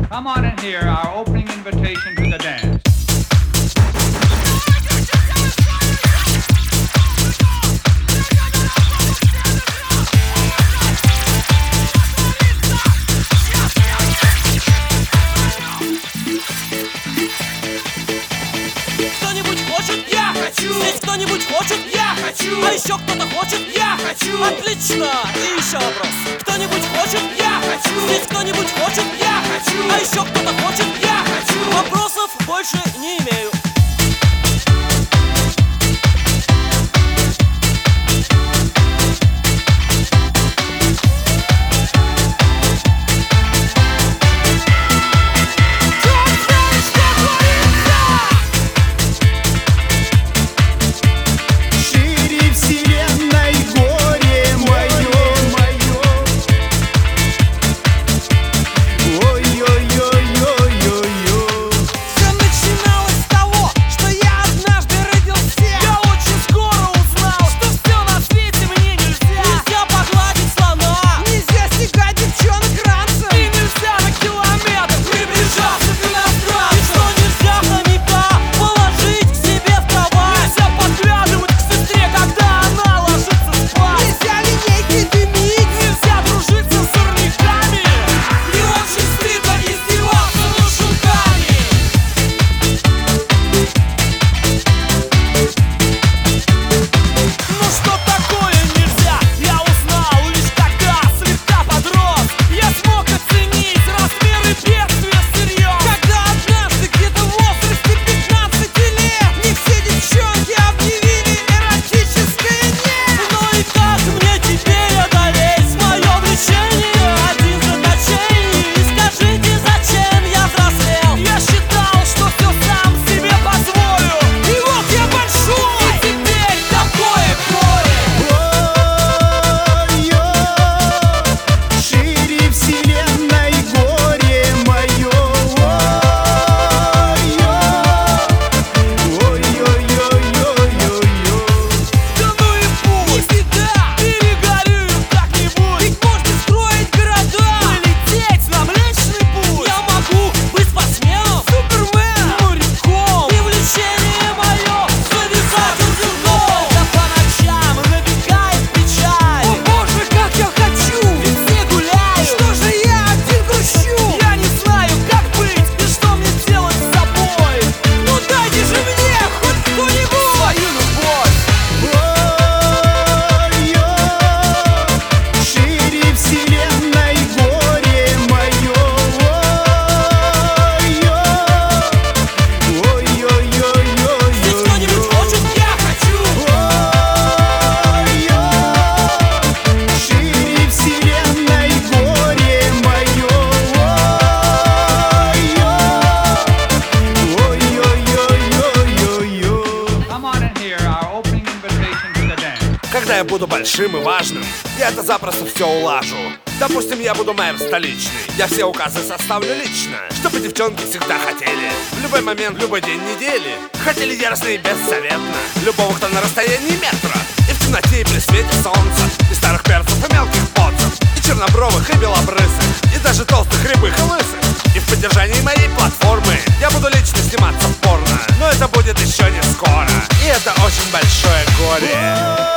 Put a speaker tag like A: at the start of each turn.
A: Come on and hear our opening invitation to the dance.
B: Кто-нибудь хочет? Я хочу! Здесь кто-нибудь хочет? Я хочу! А еще кто-то хочет? Я хочу! Отлично! И еще вопрос. Кто-нибудь хочет? Я хочу! Здесь кто-нибудь хочет? Я хочу! А еще кто-то хочет? Я хочу! Вопросов больше не имею.
C: Когда я буду большим и важным, я это запросто все улажу. Допустим, я буду мэр столичный, я все указы составлю лично, чтобы девчонки всегда хотели, в любой момент, в любой день недели, хотели яростно и беззаветно любого, кто на расстоянии метра, и в темноте, и при свете солнца, и старых перцев, и мелких поцев, и чернобровых, и белобрысых, и даже толстых, рябых и лысых. И в поддержании моей платформы я буду лично сниматься в порно, но это будет еще не скоро, и это очень большое горе.